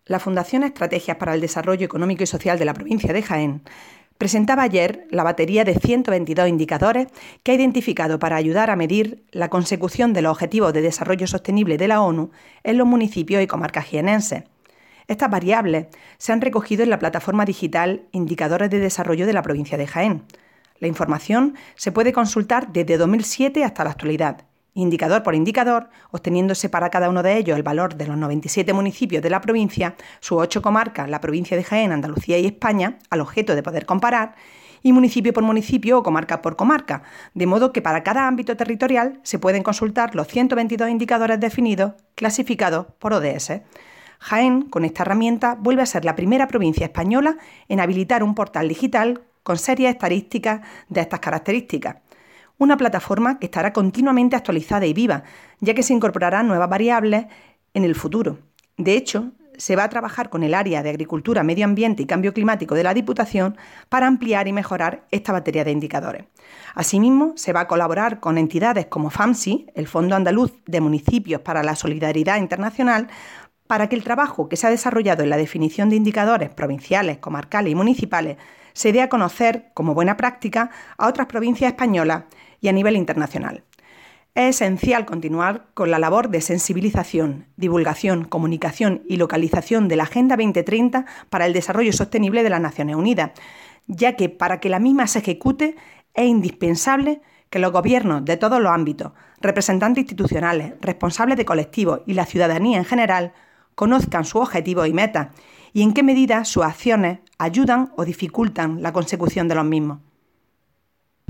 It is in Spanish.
La Fundación Estrategias para el Desarrollo Económico y Social de la provincia de Jaén presentaba ayer la batería de 122 indicadores que ha identificado para ayudar a medir la consecución de los Objetivos de Desarrollo Sostenible de la ONU en los municipios y comarcas jienenses. Estas variables se han recogido en la plataforma digital Indicadores de Desarrollo de la provincia de Jaén. La información se puede consultar desde 2007 hasta la actualidad, indicador por indicador, obteniéndose para cada uno de ellos el valor de los 97 municipios de la provincia, sus 8 comarcas, la provincia de Jaén, Andalucía y España, al objeto de poder comparar, y municipio por municipio o comarca por comarca, de modo que para cada ámbito territorial se pueden consultar los 122 indicadores definidos, clasificados por ODS. Jaén, con esta herramienta, vuelve a ser la primera provincia española en habilitar un portal digital con series estadísticas de estas características. Una plataforma que estará continuamente actualizada y viva, ya que se incorporarán nuevas variables en el futuro. De hecho, se va a trabajar con el área de Agricultura, Medio Ambiente y Cambio Climático de la Diputación para ampliar y mejorar esta batería de indicadores. Asimismo, se va a colaborar con entidades como FAMSI, el Fondo Andaluz de Municipios para la Solidaridad Internacional, para que el trabajo que se ha desarrollado en la definición de indicadores provinciales, comarcales y municipales se dé a conocer como buena práctica a otras provincias españolas y a nivel internacional. Es esencial continuar con la labor de sensibilización, divulgación, comunicación y localización de la Agenda 2030 para el Desarrollo Sostenible de las Naciones Unidas, ya que para que la misma se ejecute es indispensable que los gobiernos de todos los ámbitos, representantes institucionales, responsables de colectivos y la ciudadanía en general conozcan sus objetivos y metas y en qué medida sus acciones ayudan o dificultan la consecución de los mismos.